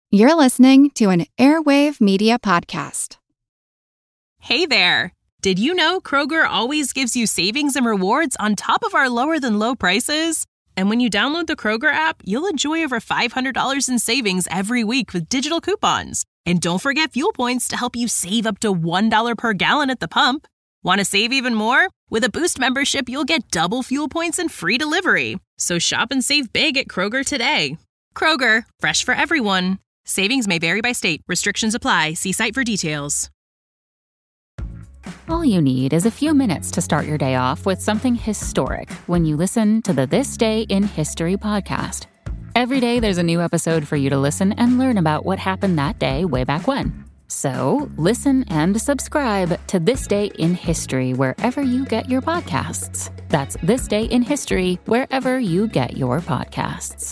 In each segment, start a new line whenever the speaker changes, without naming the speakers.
You're listening to an Airwave Media Podcast.
Hey there! Did you know Kroger always gives you savings and rewards on top of our lower-than-low prices? And when you download the Kroger app, you'll enjoy over $500 in savings every week with digital coupons. And don't forget fuel points to help you save up to $1 per gallon at the pump. Want to save even more? With a Boost membership, you'll get double fuel points and free delivery. So shop and save big at Kroger today. Kroger, fresh for everyone. Savings may vary by state. Restrictions apply. See site for details.
All you need is a few minutes to start your day off with something historic when you listen to the This Day in History podcast. Every day there's a new episode for you to listen and learn about what happened that day way back when. So listen and subscribe to This Day in History wherever you get your podcasts. That's This Day in History wherever you get your podcasts.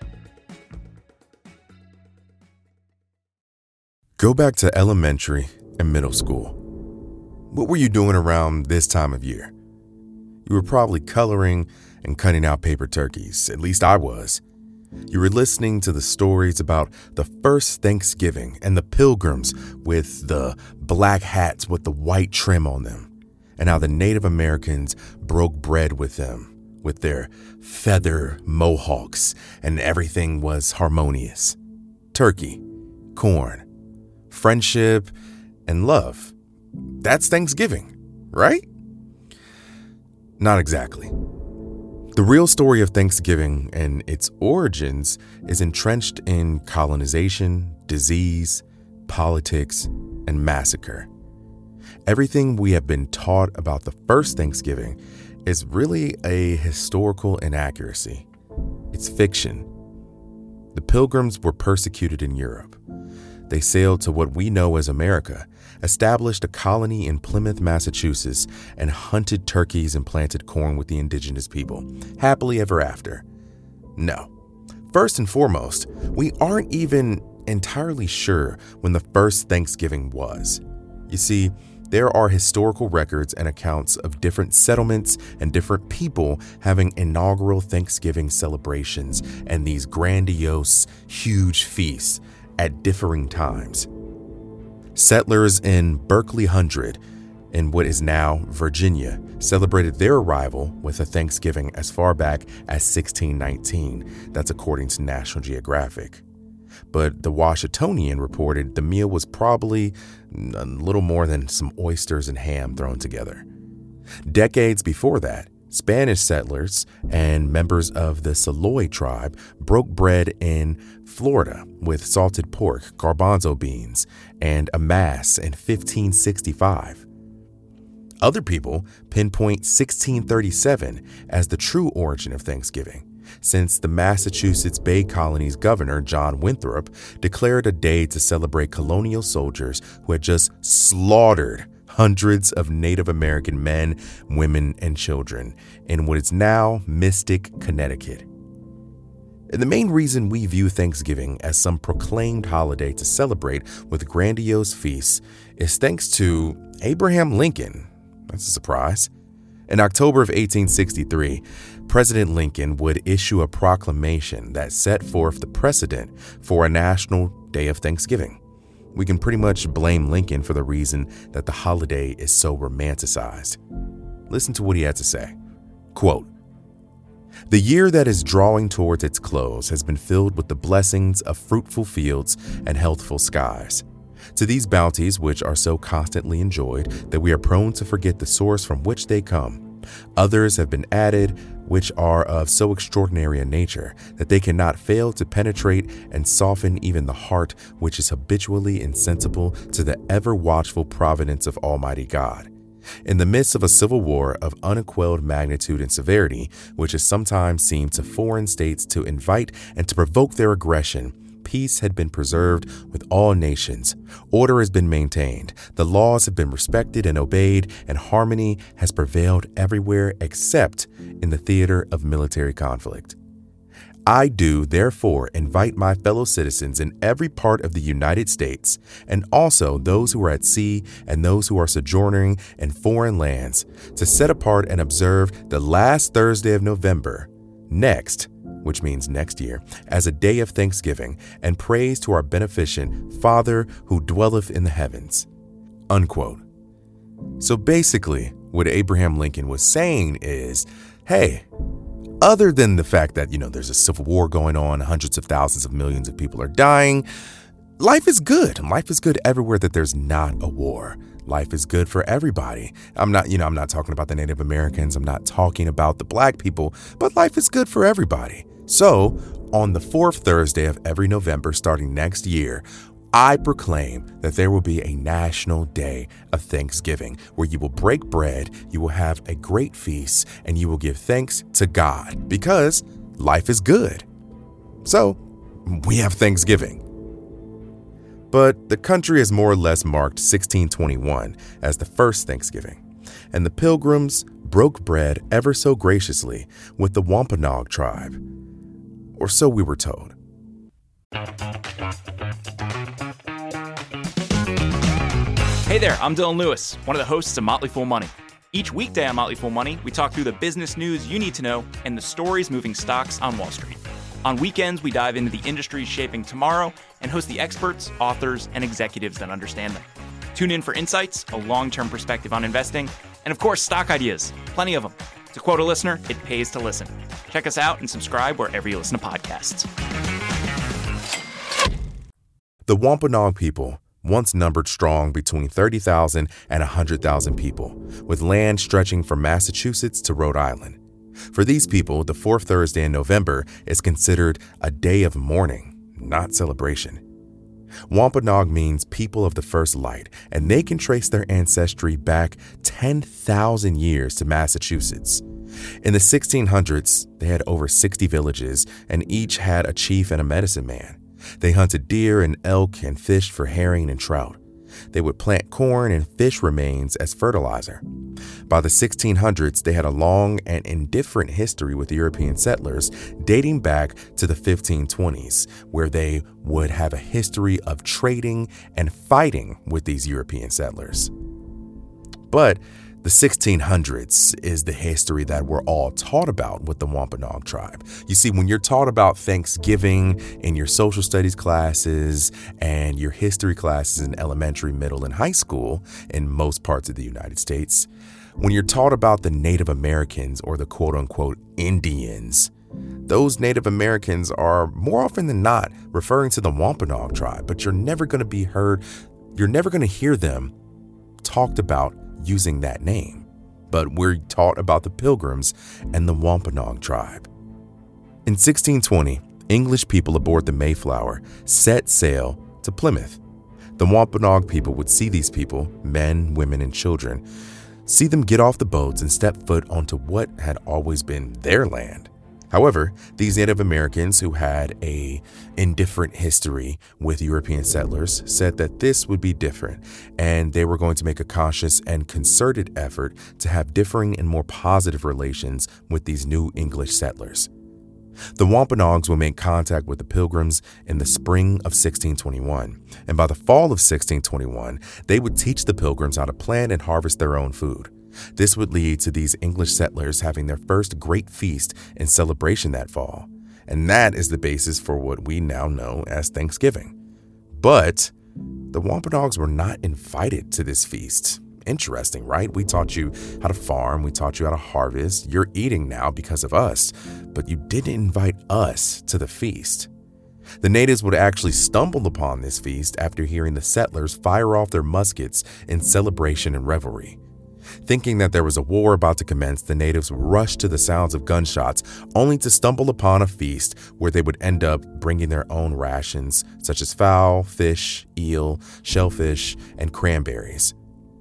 Go back to elementary and middle school. What were you doing around this time of year? You were probably coloring and cutting out paper turkeys. At least I was. You were listening to the stories about the first Thanksgiving and the pilgrims with the black hats with the white trim on them, and how the Native Americans broke bread with them with their feather mohawks, and everything was harmonious. Turkey, corn, friendship, and love. That's Thanksgiving, right? Not exactly. The real story of Thanksgiving and its origins is entrenched in colonization, disease, politics, and massacre. Everything we have been taught about the first Thanksgiving is really a historical inaccuracy. It's fiction. The Pilgrims were persecuted in Europe. They sailed to what we know as America, established a colony in Plymouth, Massachusetts, and hunted turkeys and planted corn with the indigenous people, happily ever after. No. First and foremost, we aren't even entirely sure when the first Thanksgiving was. You see, there are historical records and accounts of different settlements and different people having inaugural Thanksgiving celebrations and these grandiose, huge feasts at differing times. Settlers in Berkeley Hundred, in what is now Virginia, celebrated their arrival with a Thanksgiving as far back as 1619. That's according to National Geographic. But the Washingtonian reported the meal was probably a little more than some oysters and ham thrown together. Decades before that, Spanish settlers and members of the Saloy tribe broke bread in Florida with salted pork, garbanzo beans, and a mass in 1565. Other people pinpoint 1637 as the true origin of Thanksgiving, since the Massachusetts Bay Colony's governor, John Winthrop, declared a day to celebrate colonial soldiers who had just slaughtered hundreds of Native American men, women, and children in what is now Mystic, Connecticut. And the main reason we view Thanksgiving as some proclaimed holiday to celebrate with grandiose feasts is thanks to Abraham Lincoln. That's a surprise. In October of 1863, President Lincoln would issue a proclamation that set forth the precedent for a national day of Thanksgiving. We can pretty much blame Lincoln for the reason that the holiday is so romanticized. Listen to what he had to say. Quote, "The year that is drawing towards its close has been filled with the blessings of fruitful fields and healthful skies. To these bounties, which are so constantly enjoyed that we are prone to forget the source from which they come, others have been added which are of so extraordinary a nature that they cannot fail to penetrate and soften even the heart which is habitually insensible to the ever-watchful providence of Almighty God. In the midst of a civil war of unequaled magnitude and severity, which has sometimes seemed to foreign states to invite and to provoke their aggression, peace had been preserved with all nations, order has been maintained, the laws have been respected and obeyed, and harmony has prevailed everywhere except in the theater of military conflict. I do, therefore, invite my fellow citizens in every part of the United States, and also those who are at sea and those who are sojourning in foreign lands, to set apart and observe the last Thursday of November, next, which means next year, as a day of thanksgiving and praise to our beneficent Father who dwelleth in the heavens." Unquote. So basically, what Abraham Lincoln was saying is, hey, other than the fact that, there's a civil war going on, hundreds of thousands of millions of people are dying, life is good. Life is good everywhere that there's not a war. Life is good for everybody. I'm not talking about the Native Americans. I'm not talking about the black people, but life is good for everybody. So on the fourth Thursday of every November starting next year, I proclaim that there will be a national day of Thanksgiving where you will break bread, you will have a great feast, and you will give thanks to God because life is good. So we have Thanksgiving. But the country has more or less marked 1621 as the first Thanksgiving, and the Pilgrims broke bread ever so graciously with the Wampanoag tribe, or so we were told.
Hey there, I'm Dylan Lewis, one of the hosts of Motley Fool Money. Each weekday on Motley Fool Money, we talk through the business news you need to know and the stories moving stocks on Wall Street. On weekends, we dive into the industries shaping tomorrow and host the experts, authors, and executives that understand them. Tune in for insights, a long-term perspective on investing, and of course, stock ideas. Plenty of them. To quote a listener, it pays to listen. Check us out and subscribe wherever you listen to podcasts.
The Wampanoag people once numbered strong between 30,000 and 100,000 people, with land stretching from Massachusetts to Rhode Island. For these people, the fourth Thursday in November is considered a day of mourning, not celebration. Wampanoag means people of the first light, and they can trace their ancestry back 10,000 years to Massachusetts. In the 1600s, they had over 60 villages, and each had a chief and a medicine man. They hunted deer and elk and fished for herring and trout. They would plant corn and fish remains as fertilizer. By the 1600s, they had a long and indifferent history with European settlers dating back to the 1520s, where they would have a history of trading and fighting with these European settlers. But the 1600s is the history that we're all taught about with the Wampanoag tribe. You see, when you're taught about Thanksgiving in your social studies classes and your history classes in elementary, middle, and high school in most parts of the United States, when you're taught about the Native Americans or the quote-unquote Indians, those Native Americans are more often than not referring to the Wampanoag tribe, but you're never going to hear them talked about using that name. But we're taught about the Pilgrims and the Wampanoag tribe. In 1620, English people aboard the Mayflower set sail to Plymouth. The Wampanoag people would see these people, men, women, and children, see them get off the boats and step foot onto what had always been their land. However, these Native Americans who had an indifferent history with European settlers said that this would be different, and they were going to make a conscious and concerted effort to have differing and more positive relations with these new English settlers. The Wampanoags would make contact with the Pilgrims in the spring of 1621, and by the fall of 1621, they would teach the Pilgrims how to plant and harvest their own food. This would lead to these English settlers having their first great feast and celebration that fall, and that is the basis for what we now know as Thanksgiving. But the Wampanoags were not invited to this feast. Interesting, right? We taught you how to farm, we taught you how to harvest. You're eating now because of us, but you didn't invite us to the feast. The natives would actually stumble upon this feast after hearing the settlers fire off their muskets in celebration and revelry. Thinking that there was a war about to commence, the natives rushed to the sounds of gunshots, only to stumble upon a feast where they would end up bringing their own rations, such as fowl, fish, eel, shellfish, and cranberries.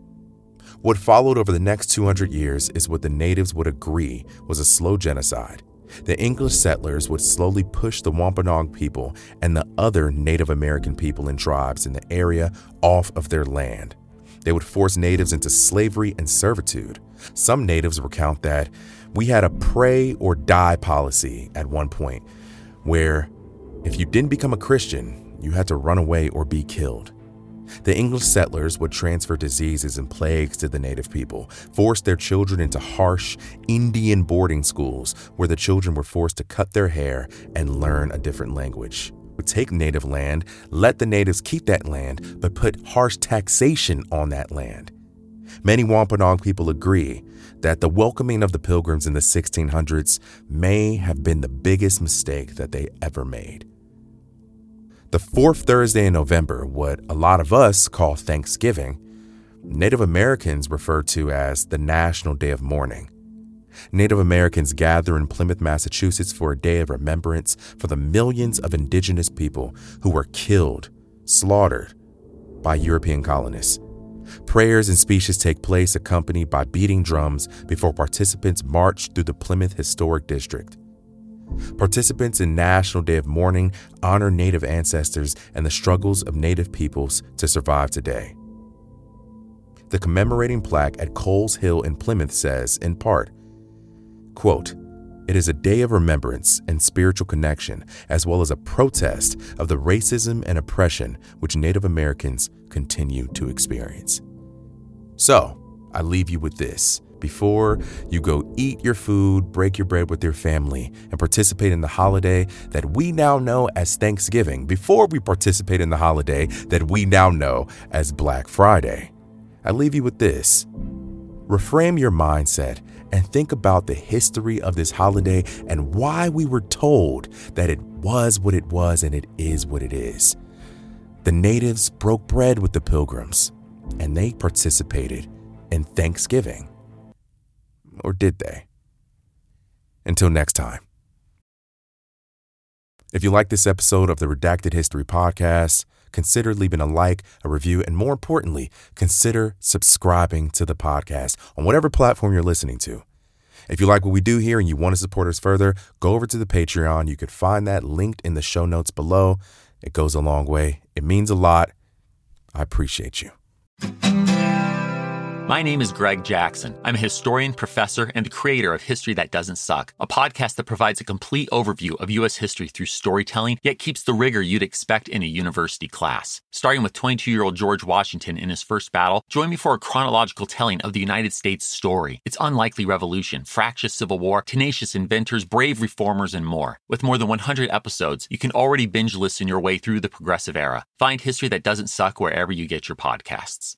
What followed over the next 200 years is what the natives would agree was a slow genocide. The English settlers would slowly push the Wampanoag people and the other Native American people and tribes in the area off of their land. They would force natives into slavery and servitude. Some natives recount that we had a pray or die policy at one point, where if you didn't become a Christian, you had to run away or be killed. The English settlers would transfer diseases and plagues to the native people, force their children into harsh Indian boarding schools where the children were forced to cut their hair and learn a different language. Would take native land, let the natives keep that land, but put harsh taxation on that land. Many Wampanoag people agree that the welcoming of the Pilgrims in the 1600s may have been the biggest mistake that they ever made. The fourth Thursday in November, what a lot of us call Thanksgiving, Native Americans refer to as the National Day of Mourning. Native Americans gather in Plymouth, Massachusetts for a day of remembrance for the millions of indigenous people who were killed, slaughtered by European colonists. Prayers and speeches take place accompanied by beating drums before participants march through the Plymouth Historic District. Participants in National Day of Mourning honor Native ancestors and the struggles of Native peoples to survive today. The commemorating plaque at Coles Hill in Plymouth says, in part, quote, "It is a day of remembrance and spiritual connection, as well as a protest of the racism and oppression which Native Americans continue to experience." So, I leave you with this. Before you go eat your food, break your bread with your family, and participate in the holiday that we now know as Thanksgiving, before we participate in the holiday that we now know as Black Friday, I leave you with this. Reframe your mindset and think about the history of this holiday and why we were told that it was what it was and it is what it is. The natives broke bread with the Pilgrims, and they participated in Thanksgiving. Or did they? Until next time. If you like this episode of the Redacted History Podcast, consider leaving a like, a review, and more importantly, consider subscribing to the podcast on whatever platform you're listening to. If you like what we do here and you want to support us further, go over to the Patreon. You could find that linked in the show notes below. It goes a long way. It means a lot. I appreciate you.
My name is Greg Jackson. I'm a historian, professor, and the creator of History That Doesn't Suck, a podcast that provides a complete overview of U.S. history through storytelling, yet keeps the rigor you'd expect in a university class. Starting with 22-year-old George Washington in his first battle, join me for a chronological telling of the United States story, its unlikely revolution, fractious civil war, tenacious inventors, brave reformers, and more. With more than 100 episodes, you can already binge listen your way through the progressive era. Find History That Doesn't Suck wherever you get your podcasts.